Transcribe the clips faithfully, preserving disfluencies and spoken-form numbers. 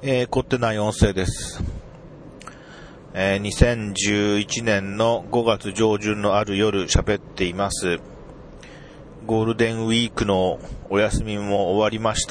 えー、凝ってない音声です。えー、にせんじゅういちねんのごがつ上旬のある夜喋っています。ゴールデンウィークのお休みも終わりました。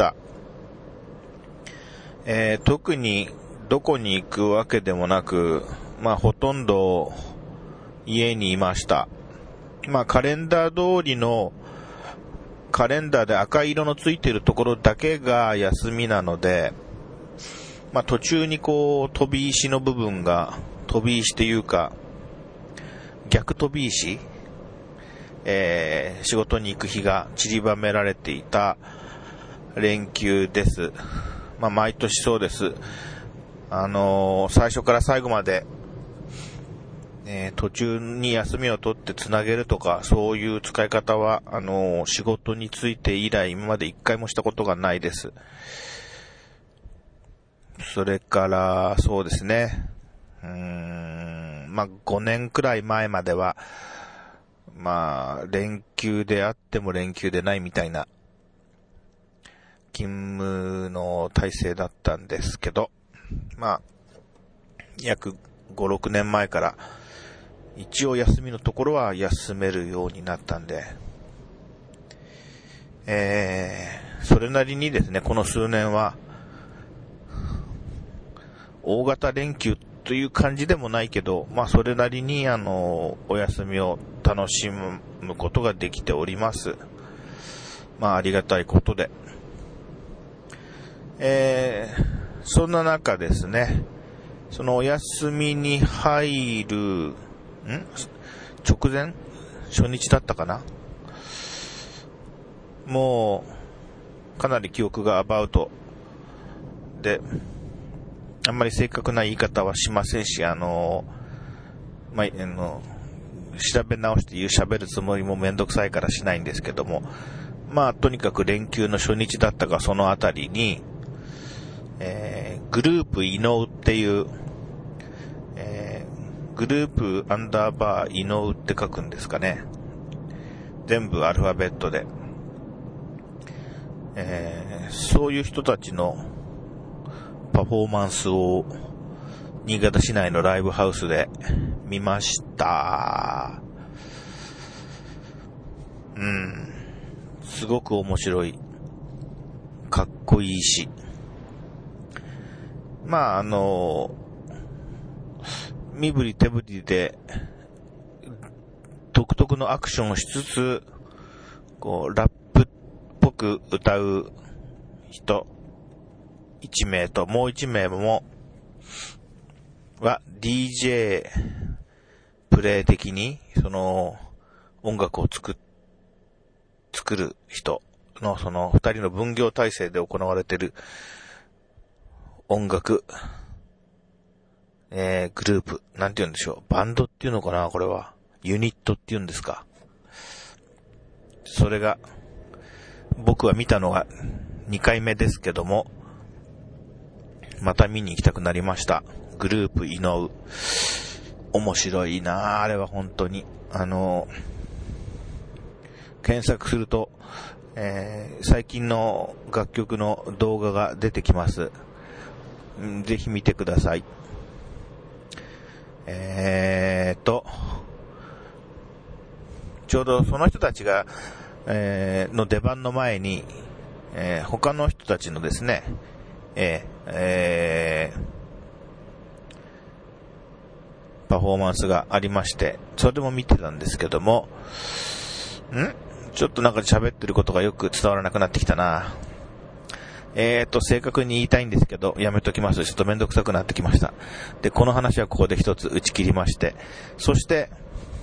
えー、特にどこに行くわけでもなく、まあほとんど家にいました。まあカレンダー通りのカレンダーで赤い色のついているところだけが休みなので、まあ途中にこう飛び石の部分が、飛び石というか逆飛び石、えー、仕事に行く日が散りばめられていた連休です。まあ毎年そうです。あのー、最初から最後まで、えー、途中に休みを取ってつなげるとか、そういう使い方はあのー、仕事について以来今まで一回もしたことがないです。それからそうですね、うーんまあごねんくらい前まではまあ連休であっても連休でないみたいな勤務の体制だったんですけど、まあ約ご、ろくねんまえから一応休みのところは休めるようになったんで、えー、それなりにですね、この数年は大型連休という感じでもないけど、まあそれなりにあのお休みを楽しむことができております。まあありがたいことで、えー、そんな中ですね、そのお休みに入るん直前初日だったかな、もうかなり記憶がアバウトで、あんまり正確な言い方はしませんし、あの、まあ、あの、調べ直して言う喋るつもりもめんどくさいからしないんですけども、まあ、とにかく連休の初日だったかそのあたりに、えー、グループ伊能っていう、えー、グループアンダーバー伊能って書くんですかね。全部アルファベットで。えー、そういう人たちのパフォーマンスを新潟市内のライブハウスで見ました。うん。すごく面白い。かっこいいし。まああの、身振り手振りで独特のアクションをしつつ、こうラップっぽく歌う人一名と、もう一名もは ディージェー プレイ的にその音楽を作っ作る人のその二人の分業体制で行われている音楽、えー、グループ、なんて言うんでしょう、バンドっていうのかな、これはユニットっていうんですか。それが僕は見たのがにかいめですけども、また見に行きたくなりました。グループ伊能、面白いなあれは本当に。あの検索すると、えー、最近の楽曲の動画が出てきます。ぜひ見てください。えーとちょうどその人たちが、えー、の出番の前に、えー、他の人たちのですね、えーえー、パフォーマンスがありまして、それでも見てたんですけども、んちょっとなんか喋ってることがよく伝わらなくなってきたな。えーと正確に言いたいんですけどやめときます。ちょっとめんどくさくなってきました。でこの話はここで一つ打ち切りまして、そして、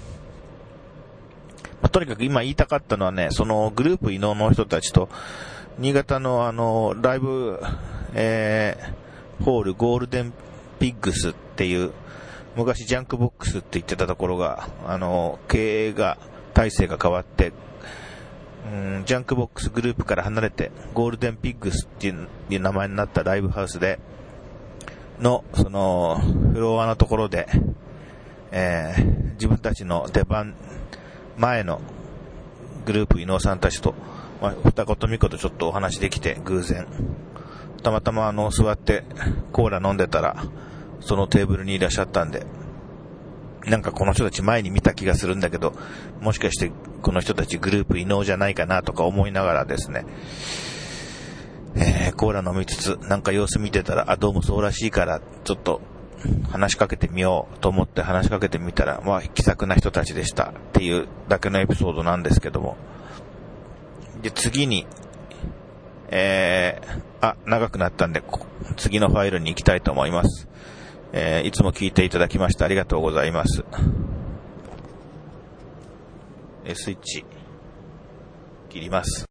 まあ、とにかく今言いたかったのはね、そのグループ伊能の人たちと新潟のあのライブ、えー、ホールゴールデンピッグスっていう昔ジャンクボックスって言ってたところが、あの経営が体制が変わって、うん、ジャンクボックスグループから離れてゴールデンピッグスっていう名前になったライブハウスでのそのフロアのところで、えー、自分たちの出番前のグループ伊能さんたちと、まあ、二言三言ちょっとお話できて偶然たまたまあの座ってコーラ飲んでたらそのテーブルにいらっしゃったんで、なんかこの人たち前に見た気がするんだけど、もしかしてこの人たちグループ異能じゃないかなとか思いながらですね、えー、コーラ飲みつつなんか様子見てたら、あ、どうもそうらしいからちょっと話しかけてみようと思って話しかけてみたら、まあ気さくな人たちでしたっていうだけのエピソードなんですけども、で次にえー、あ、長くなったんで次のファイルに行きたいと思います。えー、いつも聞いていただきましてありがとうございます。えー、スイッチ切ります。